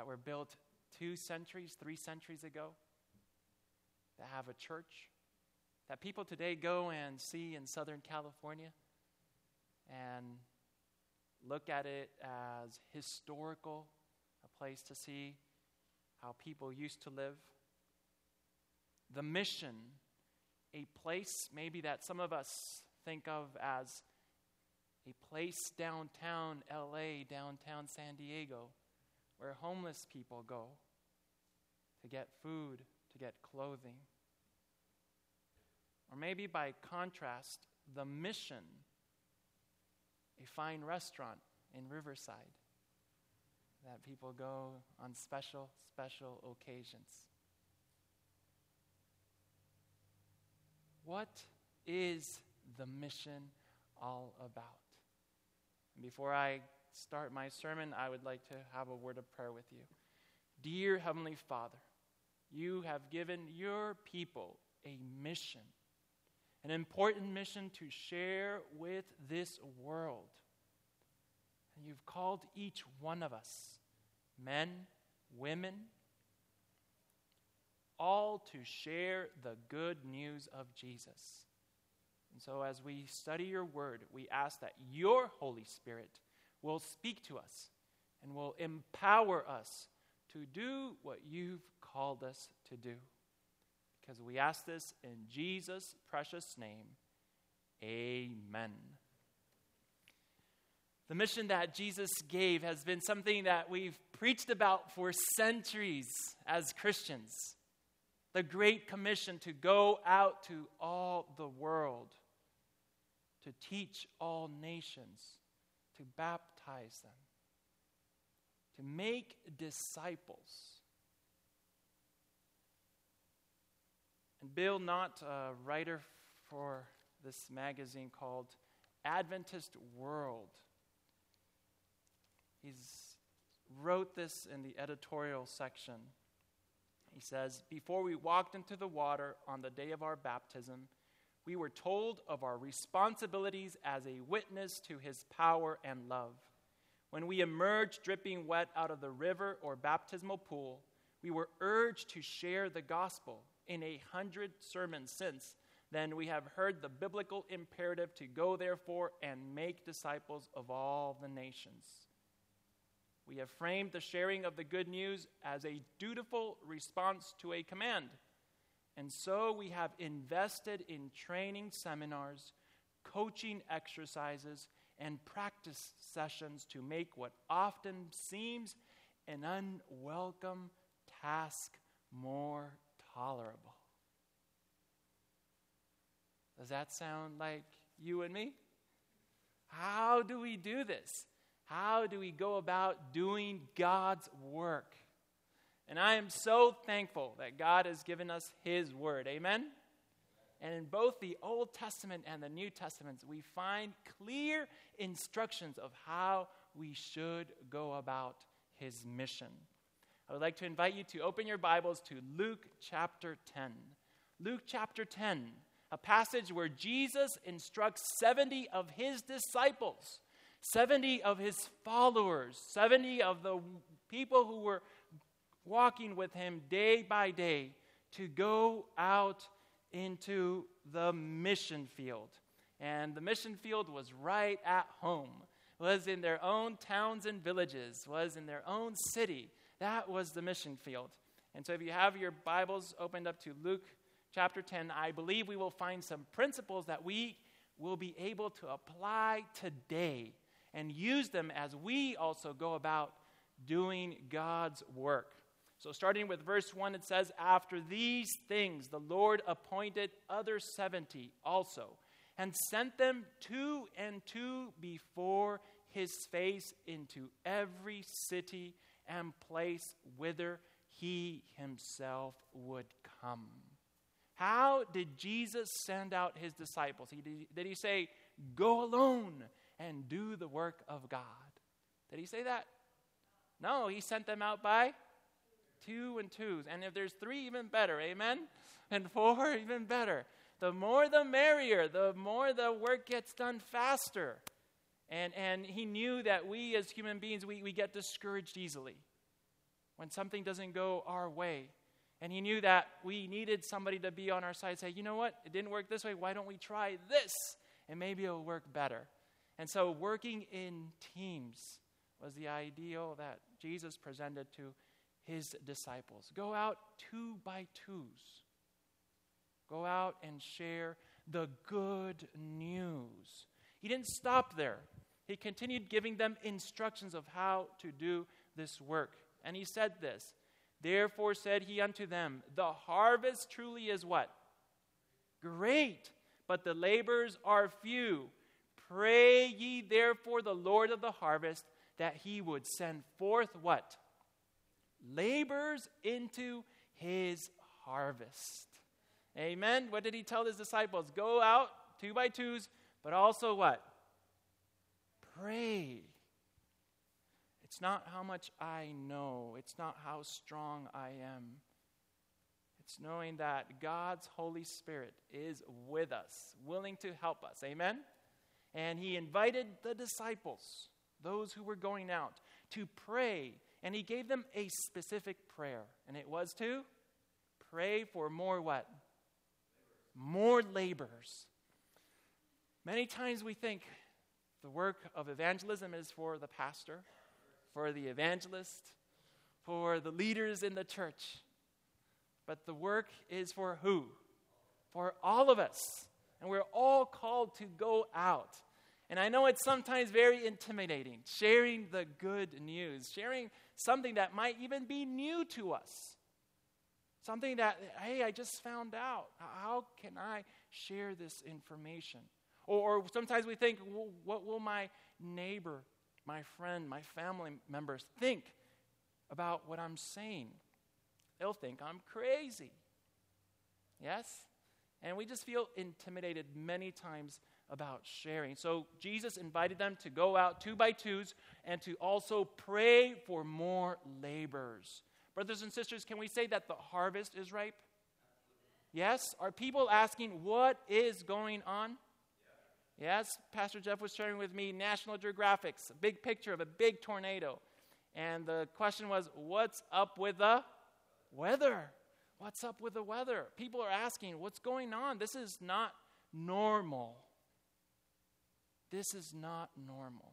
that were built 2 centuries, 3 centuries ago, that have a church, that people today go and see in Southern California and look at it as historical, a place to see how people used to live. The Mission, a place maybe that some of us think of as a place downtown LA, downtown San Diego, where homeless people go to get food, to get clothing. Or maybe by contrast, the Mission, a fine restaurant in Riverside that people go on special occasions. What is the Mission all about? And before I start my sermon, I would like to have a word of prayer with you. Dear Heavenly Father, you have given your people a mission, an important mission to share with this world. And you've called each one of us, men, women, all to share the good news of Jesus. And so as we study your word, we ask that your Holy Spirit will speak to us and will empower us to do what you've called us to do. Because we ask this in Jesus' precious name. Amen. The mission that Jesus gave has been something that we've preached about for centuries as Christians. The Great Commission to go out to all the world, to teach all nations, to baptize them, to make disciples. And Bill Knott, a writer for this magazine called Adventist World, he's wrote this in the editorial section. He says, before we walked into the water on the day of our baptism, we were told of our responsibilities as a witness to his power and love. When we emerged dripping wet out of the river or baptismal pool, we were urged to share the gospel. In 100 sermons since then, we have heard the biblical imperative to go, therefore, and make disciples of all the nations. We have framed the sharing of the good news as a dutiful response to a command. And so we have invested in training seminars, coaching exercises, and practice sessions to make what often seems an unwelcome task more tolerable. Does that sound like you and me? How do we do this? How do we go about doing God's work? And I am so thankful that God has given us his word. Amen? And in both the Old Testament and the New Testaments, we find clear instructions of how we should go about his mission. I would like to invite you to open your Bibles to Luke chapter 10. Luke chapter 10, a passage where Jesus instructs 70 of his disciples, 70 of his followers, 70 of the people who were walking with him day by day to go out into the mission field. And the mission field was right at home, was in their own towns and villages, was in their own city. That was the mission field. And so if you have your Bibles opened up to Luke chapter 10, I believe we will find some principles that we will be able to apply today and use them as we also go about doing God's work. So starting with verse 1, it says, after these things, the Lord appointed other 70 also, and sent them 2 and 2 before his face into every city and place whither he himself would come. How did Jesus send out his disciples? Did he say, go alone and do the work of God? Did he say that? No, he sent them out by 2 and 2s. And if there's 3, even better, amen? And 4, even better. The more the merrier, the more the work gets done faster. And he knew that we as human beings, we get discouraged easily. when something doesn't go our way. And he knew that we needed somebody to be on our side, say, you know what, it didn't work this way, why don't we try this? And maybe it'll work better. And so working in teams was the ideal that Jesus presented to his disciples. Go out 2 by 2s. Go out and share the good news. He didn't stop there. He continued giving them instructions of how to do this work. And he said this, therefore said he unto them, the harvest truly is what? Great, but the laborers are few. Pray ye therefore the Lord of the harvest that he would send forth what? Laborers into his harvest. Amen. What did he tell his disciples? Go out 2 by 2s, but also what? Pray. It's not how much I know. It's not how strong I am. It's knowing that God's Holy Spirit is with us, willing to help us. Amen? And he invited the disciples, those who were going out, to pray. And he gave them a specific prayer. And it was to pray for more what? More laborers. Many times we think the work of evangelism is for the pastor, for the evangelist, for the leaders in the church. But the work is for who? For all of us. And we're all called to go out. And I know it's sometimes very intimidating, sharing the good news, sharing something that might even be new to us. Something that, hey, I just found out. How can I share this information? Or sometimes we think, well, what will my neighbor, my friend, my family members think about what I'm saying? They'll think I'm crazy. Yes? And we just feel intimidated many times about sharing. So Jesus invited them to go out 2 by 2s and to also pray for more laborers. Brothers and sisters, can we say that the harvest is ripe? Yes? Are people asking what is going on? Yes? Pastor Jeff was sharing with me National Geographic's a big picture of a big tornado. And the question was, what's up with the weather? What's up with the weather? People are asking, what's going on? This is not normal. This is not normal.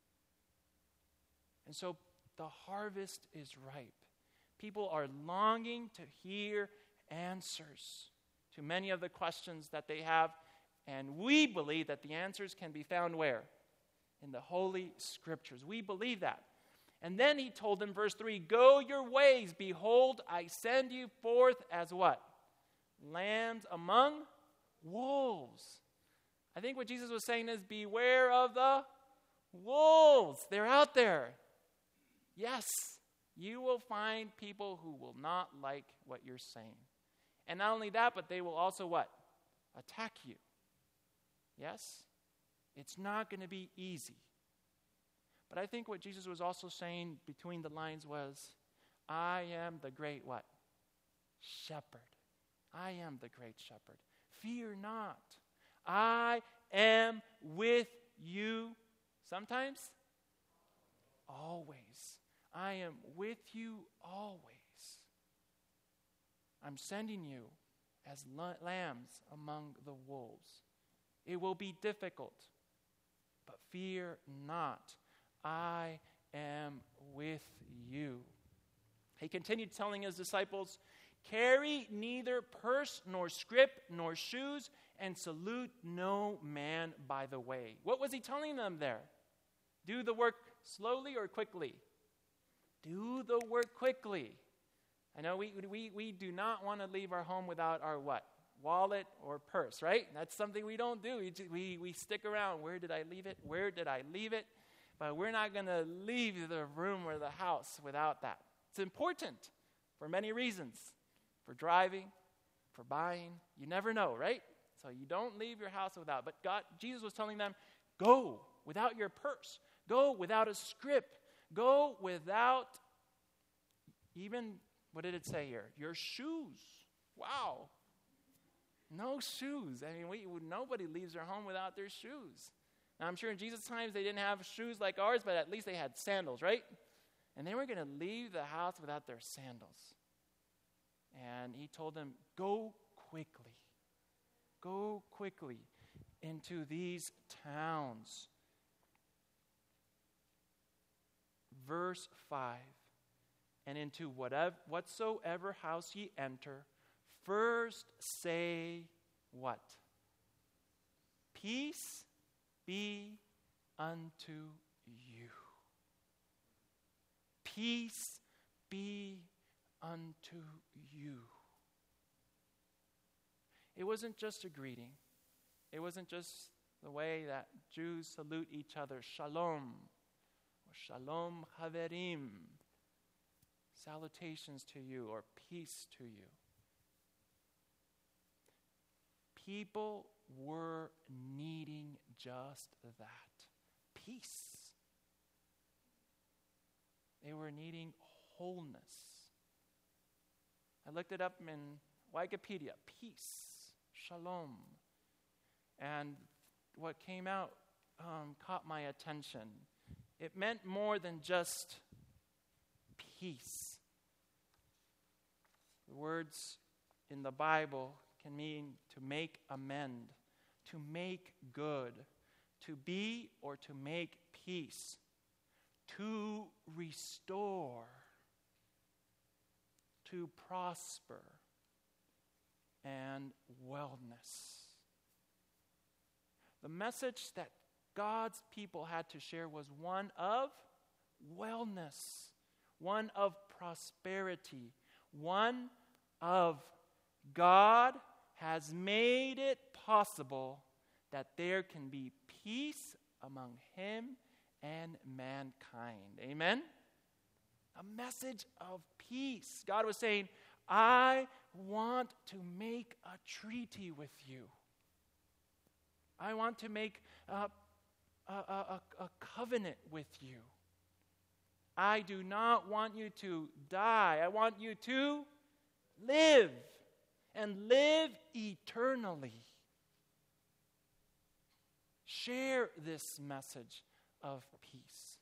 And so the harvest is ripe. People are longing to hear answers to many of the questions that they have. And we believe that the answers can be found where? In the Holy Scriptures. We believe that. And then he told them, verse 3, go your ways. Behold, I send you forth as what? Lambs among wolves. I think what Jesus was saying is, beware of the wolves. They're out there. Yes, you will find people who will not like what you're saying. And not only that, but they will also what? Attack you. Yes? It's not going to be easy. But I think what Jesus was also saying between the lines was, I am the great what? Shepherd. I am the great shepherd. Fear not. I am with you. Sometimes? Always. I am with you always. I'm sending you as lambs among the wolves. It will be difficult, but fear not. I am with you. He continued telling his disciples, carry neither purse nor scrip nor shoes, and salute no man by the way. What was he telling them there? Do the work slowly or quickly? Do the work quickly. I know we do not want to leave our home without our what? Wallet or purse, right? That's something we don't do. We stick around. Where did I leave it? Where did I leave it? But we're not going to leave the room or the house without that. It's important for many reasons. For driving, for buying. You never know, right? So you don't leave your house without. But Jesus was telling them, go without your purse. Go without a scrip. Go without even, what did it say here? Your shoes. Wow. No shoes. I mean, nobody leaves their home without their shoes. Now, I'm sure in Jesus' times they didn't have shoes like ours, but at least they had sandals, right? And they were going to leave the house without their sandals. And he told them, go quickly into these towns. Verse 5, and into whatsoever house ye enter, first say what? Peace be unto you. Peace be unto you. It wasn't just a greeting. It wasn't just the way that Jews salute each other, shalom, or shalom haverim, salutations to you, or peace to you. People were needing just that, peace. They were needing wholeness. I looked it up in Wikipedia, peace, shalom. And what came out caught my attention. It meant more than just peace. The words in the Bible can mean to make amend, to make good, to be or to make peace, to restore, to prosper, and wellness. The message that God's people had to share was one of wellness, one of prosperity, one of God has made it possible that there can be peace among Him and mankind. Amen? A message of peace. God was saying, I want to make a treaty with you. I want to make a covenant with you. I do not want you to die. I want you to live and live eternally. Share this message of peace.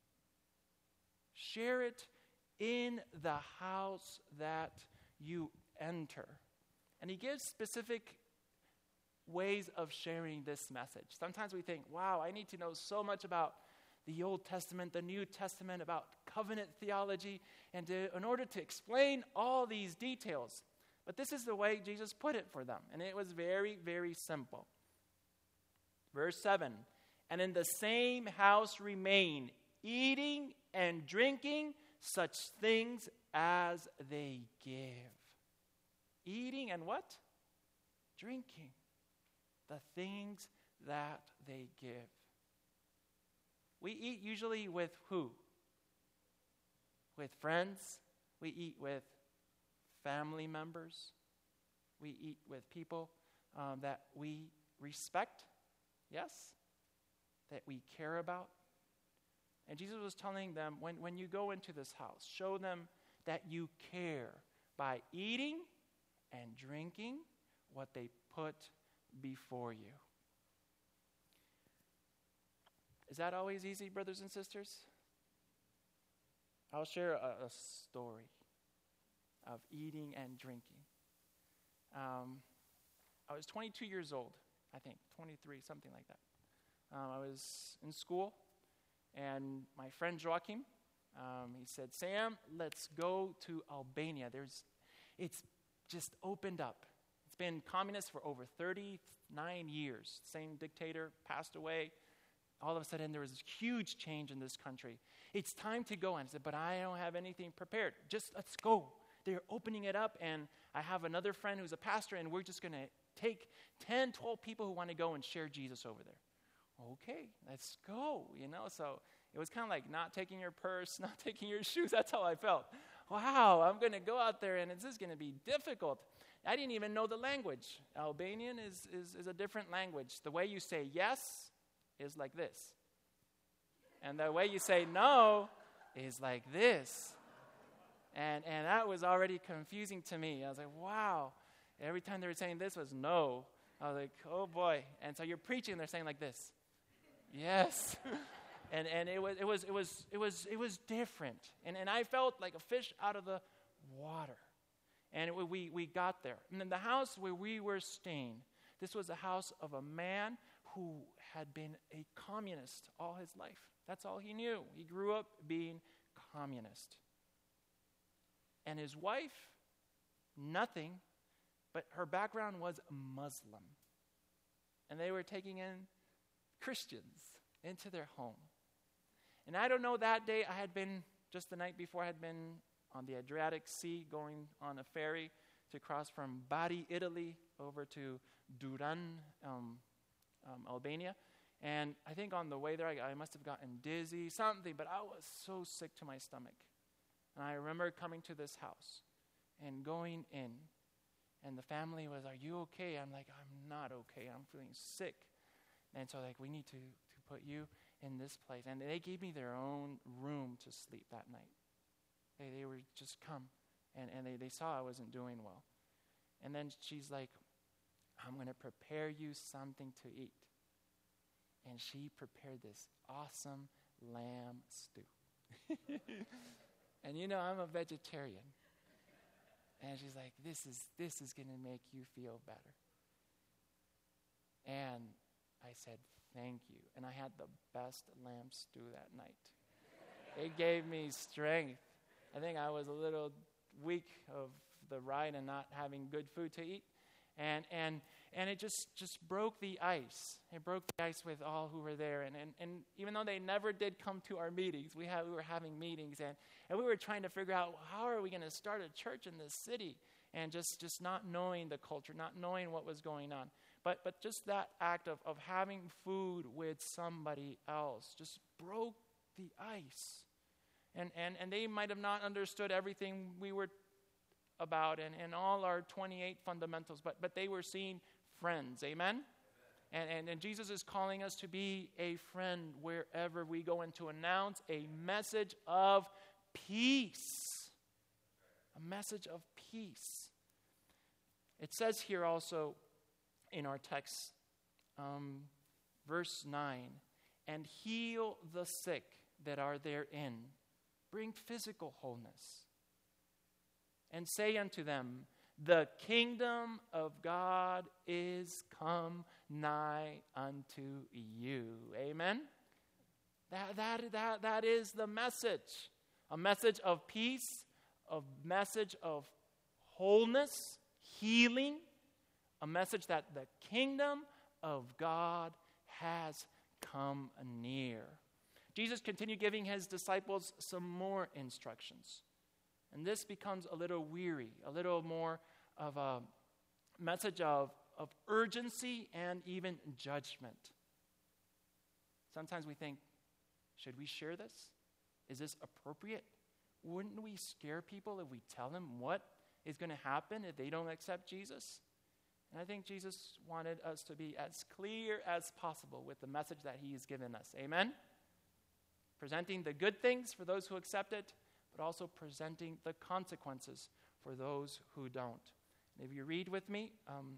Share it in the house that you enter. And he gives specific ways of sharing this message. Sometimes we think, wow, I need to know so much about the Old Testament, the New Testament, about covenant theology, and in order to explain all these details. But this is the way Jesus put it for them, and it was very, very simple. Verse 7, and in the same house remain, eating and drinking such things as they give. Eating and what? Drinking. The things that they give. We eat usually with who? With friends. We eat with family members. We eat with people that we respect. Yes? That we care about. And Jesus was telling them, when you go into this house, show them that you care by eating and drinking what they put before you. Is that always easy, brothers and sisters? I'll share a story of eating and drinking. I was 22 years old, I think, 23, something like that. I was in school, and my friend Joachim, he said, Sam, let's go to Albania. It's just opened up. It's been communist for over 39 years. Same dictator passed away. All of a sudden, there was this huge change in this country. It's time to go. And I said, but I don't have anything prepared. Just let's go. They're opening it up, and I have another friend who's a pastor, and we're just going to take 10, 12 people who want to go and share Jesus over there. Okay, let's go, So it was kind of like not taking your purse, not taking your shoes. That's how I felt. Wow, I'm going to go out there, and this is going to be difficult. I didn't even know the language. Albanian is a different language. The way you say yes is like this. And the way you say no is like this. And that was already confusing to me. I was like, wow. Every time they were saying this was no. I was like, oh boy. And so you're preaching, and they're saying like this. Yes. And it was different. And I felt like a fish out of the water. And we got there. And in the house where we were staying, this was the house of a man who had been a communist all his life. That's all he knew. He grew up being communist. And his wife, nothing, but her background was Muslim. And they were taking in Christians into their home. And I don't know, that day I had been, just the night before, I had been on the Adriatic Sea going on a ferry to cross from Bari, Italy, over to Duran, Albania. And I think on the way there, I must have gotten dizzy, something, but I was so sick to my stomach. And I remember coming to this house and going in, and the family was, "Are you okay?" I'm like, "I'm not okay. I'm feeling sick." And so, we need to put you in this place. And they gave me their own room to sleep that night. They were just come, and they saw I wasn't doing well. And then she's like, "I'm going to prepare you something to eat." And she prepared this awesome lamb stew. And I'm a vegetarian. And she's like, this is going to make you feel better. And I said, "Thank you." And I had the best lamb stew that night. It gave me strength. I think I was a little weak of the ride and not having good food to eat. And it just broke the ice. It broke the ice with all who were there. And even though they never did come to our meetings, we were having meetings, and we were trying to figure out, how are we going to start a church in this city? And just not knowing the culture, not knowing what was going on. But just that act of having food with somebody else just broke the ice. And they might have not understood everything we were about and all our 28 fundamentals, but they were seeing friends. Amen? And Jesus is calling us to be a friend wherever we go, and to announce a message of peace. A message of peace. It says here also in our text, verse 9, "And heal the sick that are therein, bring physical wholeness, and say unto them, the kingdom of God is come nigh unto you." Amen? That is the message. A message of peace, a message of wholeness, healing, a message that the kingdom of God has come near. Jesus continued giving his disciples some more instructions. And this becomes a little weary, a little more of a message of urgency and even judgment. Sometimes we think, should we share this? Is this appropriate? Wouldn't we scare people if we tell them what is going to happen if they don't accept Jesus? And I think Jesus wanted us to be as clear as possible with the message that he has given us. Amen? Presenting the good things for those who accept it, but also presenting the consequences for those who don't. And if you read with me,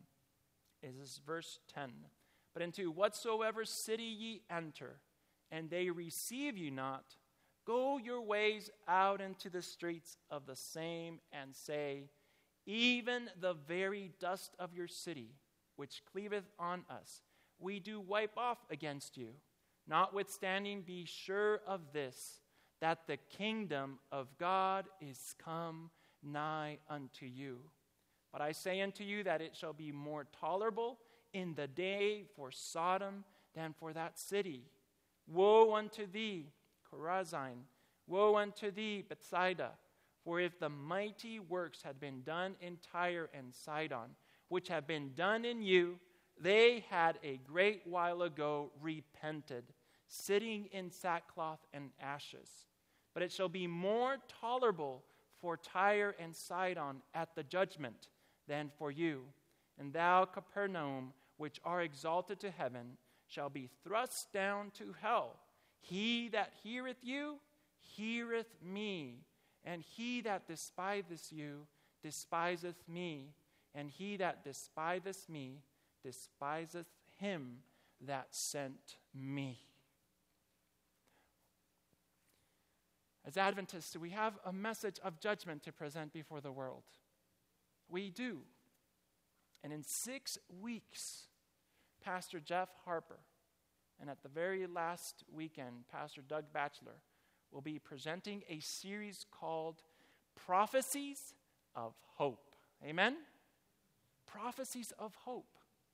is this verse 10. "But into whatsoever city ye enter, and they receive you not, go your ways out into the streets of the same, and say, even the very dust of your city, which cleaveth on us, we do wipe off against you. Notwithstanding, be sure of this, that the kingdom of God is come nigh unto you. But I say unto you that it shall be more tolerable in the day for Sodom than for that city. Woe unto thee, Chorazin! Woe unto thee, Bethsaida! For if the mighty works had been done in Tyre and Sidon, which have been done in you, they had a great while ago repented, sitting in sackcloth and ashes. But it shall be more tolerable for Tyre and Sidon at the judgment than for you. And thou, Capernaum, which are exalted to heaven, shall be thrust down to hell. He that heareth you, heareth me. And he that despiseth you, despiseth me. And he that despiseth me, despiseth him that sent me. As Adventists, we have a message of judgment to present before the world. We do. And in 6 weeks, Pastor Jeff Harper, and at the very last weekend, Pastor Doug Batchelor will be presenting a series called Prophecies of Hope. Amen? Prophecies of Hope.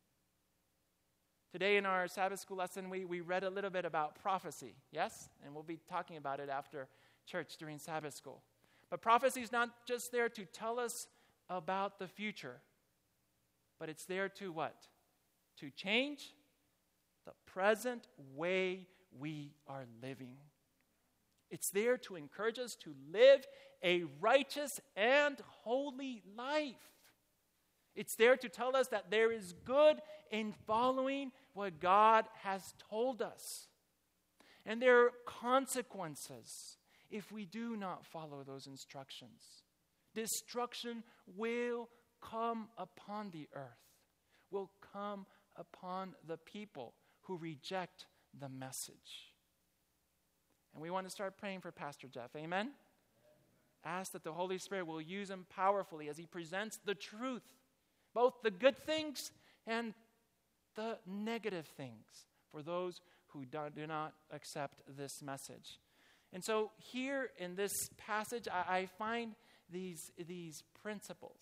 Today in our Sabbath school lesson, we read a little bit about prophecy, yes? And we'll be talking about it after church during Sabbath school. But prophecy is not just there to tell us about the future, but it's there to what? To change the present way we are living. It's there to encourage us to live a righteous and holy life. It's there to tell us that there is good in following what God has told us. And there are consequences if we do not follow those instructions. Destruction will come upon the earth, will come upon the people who reject the message. And we want to start praying for Pastor Jeff. Amen? Ask that the Holy Spirit will use him powerfully as he presents the truth, both the good things and the negative things for those who do not accept this message. And so here in this passage, I find these principles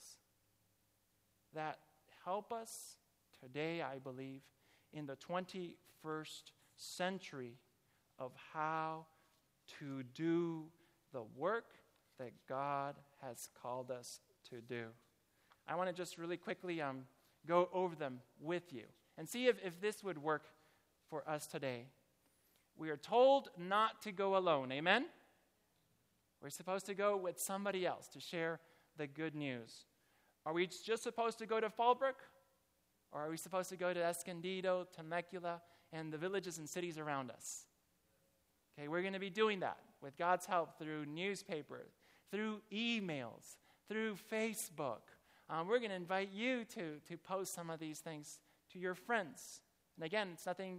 that help us today, I believe, in the 21st century of how to do the work that God has called us to do. I want to just really quickly go over them with you and see if this would work for us today. We are told not to go alone. Amen? We're supposed to go with somebody else to share the good news. Are we just supposed to go to Fallbrook? Or are we supposed to go to Escondido, Temecula, and the villages and cities around us? Okay, we're going to be doing that with God's help through newspaper, through emails, through Facebook. We're going to invite you to post some of these things to your friends. And again, it's nothing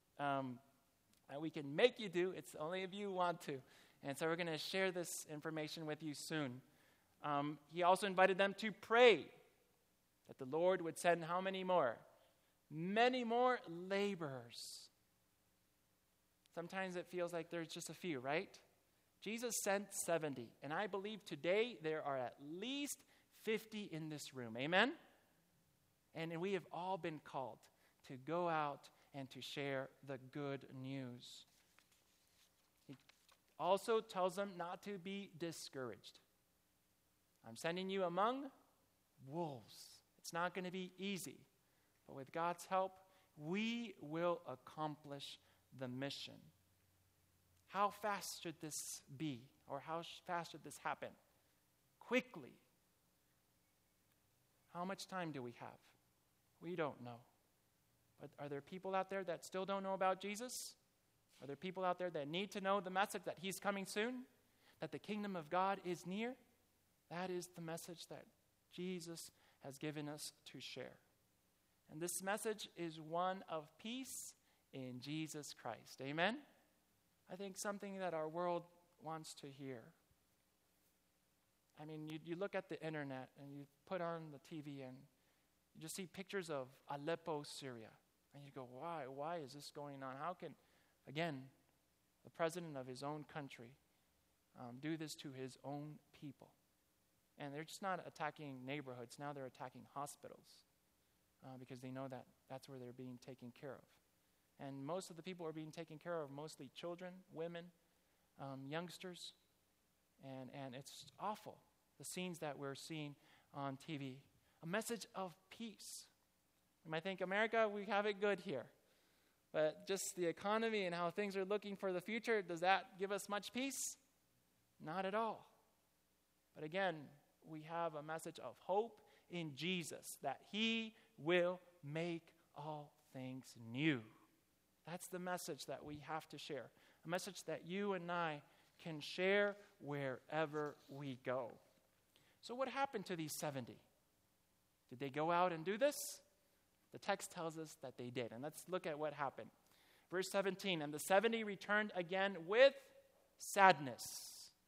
that we can make you do. It's only if you want to. And so we're going to share this information with you soon. He also invited them to pray that the Lord would send how many more? Many more laborers. Sometimes it feels like there's just a few, right? Jesus sent 70. And I believe today there are at least 50 in this room. Amen? And we have all been called to go out and to share the good news. He also tells them not to be discouraged. I'm sending you among wolves. It's not going to be easy. But with God's help, we will accomplish the mission. How fast should this be? Or how fast should this happen? Quickly. How much time do we have? We don't know. But are there people out there that still don't know about Jesus? Are there people out there that need to know the message that he's coming soon? That the kingdom of God is near? That is the message that Jesus has given us to share. And this message is one of peace in Jesus Christ. Amen? I think something that our world wants to hear. I mean, you look at the internet and you put on the TV and you just see pictures of Aleppo, Syria. And you go, why? Why is this going on? How can, again, the president of his own country do this to his own people? And they're just not attacking neighborhoods. Now they're attacking hospitals because they know that that's where they're being taken care of. And most of the people are being taken care of, mostly children, women, youngsters. And it's awful, the scenes that we're seeing on TV. A message of peace. You might think, America, we have it good here. But just the economy and how things are looking for the future, does that give us much peace? Not at all. But again, we have a message of hope in Jesus, that he will make all things new. That's the message that we have to share. A message that you and I can share wherever we go. So what happened to these 70? Did they go out and do this? The text tells us that they did. And let's look at what happened. Verse 17, and the 70 returned again with sadness.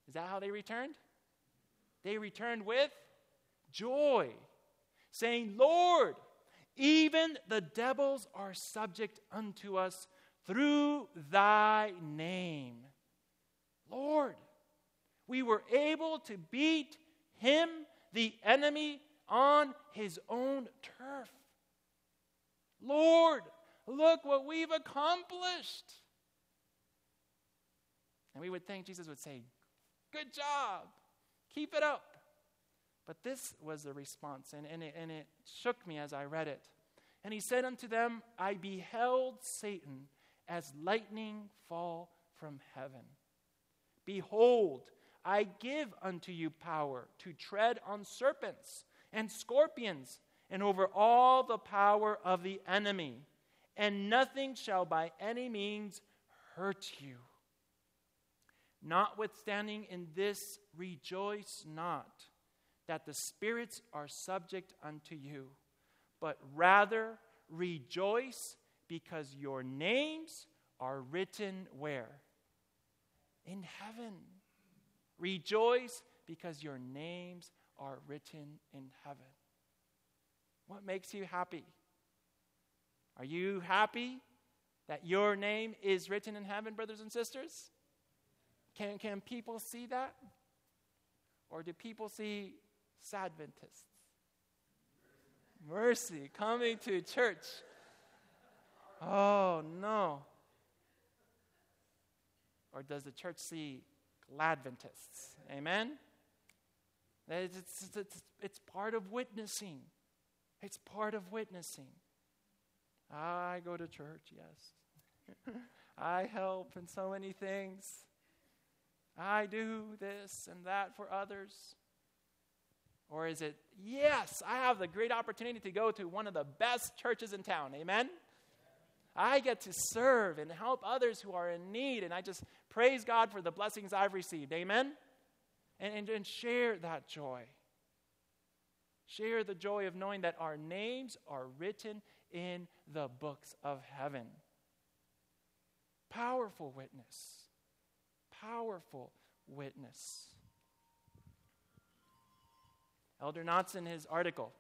Is that how they returned? They returned with joy, saying, Lord, even the devils are subject unto us through thy name. Lord, we were able to beat him, the enemy, on his own turf. Lord, look what we've accomplished. And we would think Jesus would say, good job, keep it up. But this was the response, and it shook me as I read it. And he said unto them, I beheld Satan as lightning fall from heaven. Behold, I give unto you power to tread on serpents and scorpions, and over all the power of the enemy, and nothing shall by any means hurt you. Notwithstanding in this, rejoice not that the spirits are subject unto you, but rather rejoice because your names are written where? In heaven. Rejoice because your names are written in heaven. What makes you happy? Are you happy that your name is written in heaven, brothers and sisters? Can people see that? Or do people see Sadventists? Mercy, coming to church. Oh, no. Or does the church see Gladventists? Amen? It's part of witnessing. It's part of witnessing. I go to church, yes. I help in so many things. I do this and that for others. Or is it, yes, I have the great opportunity to go to one of the best churches in town. Amen? I get to serve and help others who are in need, and I just praise God for the blessings I've received. Amen? And share that joy. Share the joy of knowing that our names are written in the books of heaven. Powerful witness. Powerful witness. Elder Knotts, in his article,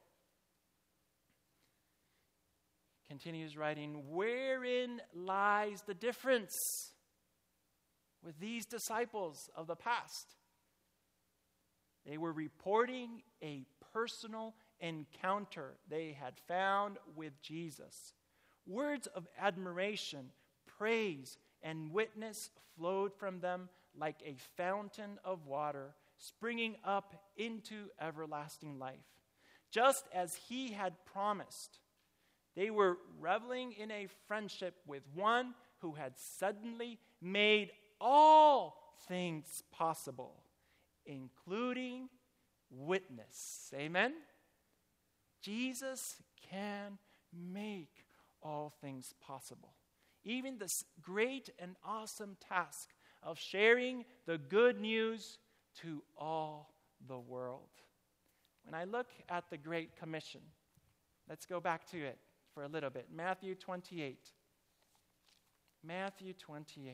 continues writing, wherein lies the difference with these disciples of the past? They were reporting a personal encounter they had found with Jesus. Words of admiration, praise, and witness flowed from them like a fountain of water springing up into everlasting life. Just as he had promised, they were reveling in a friendship with one who had suddenly made all things possible, including witness. Amen? Jesus can make all things possible. Even this great and awesome task of sharing the good news to all the world. When I look at the Great Commission, let's go back to it for a little bit. Matthew 28. Matthew 28.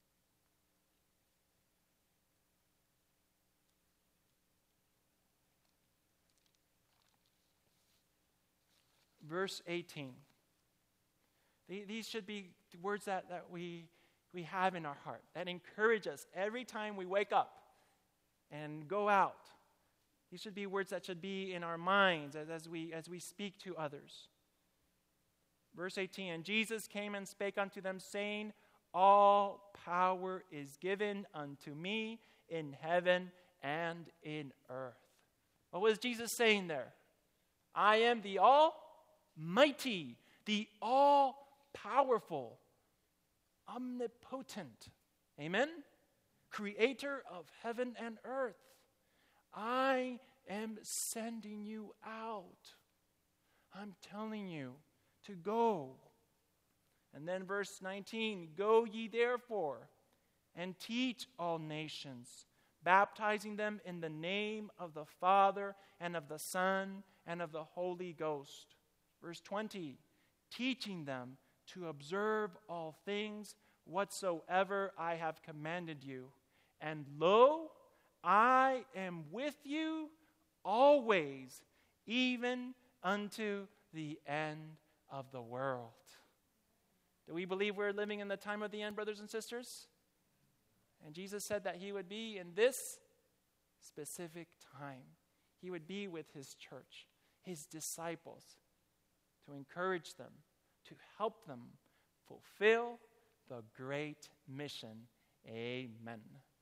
Verse 18. These should be words that we have in our heart, that encourage us every time we wake up and go out. These should be words that should be in our minds as we speak to others. Verse 18, and Jesus came and spake unto them, saying, all power is given unto me in heaven and in earth. What was Jesus saying there? I am the Almighty, the all-powerful, omnipotent, amen? Creator of heaven and earth. I am sending you out. I'm telling you to go. And then verse 19, go ye therefore and teach all nations, baptizing them in the name of the Father and of the Son and of the Holy Ghost. Verse 20, teaching them to observe all things whatsoever I have commanded you. And lo, I am with you always, even unto the end of the world. Do we believe we're living in the time of the end, brothers and sisters? And Jesus said that he would be in this specific time. He would be with his church, his disciples, to encourage them, to help them fulfill the great mission. Amen.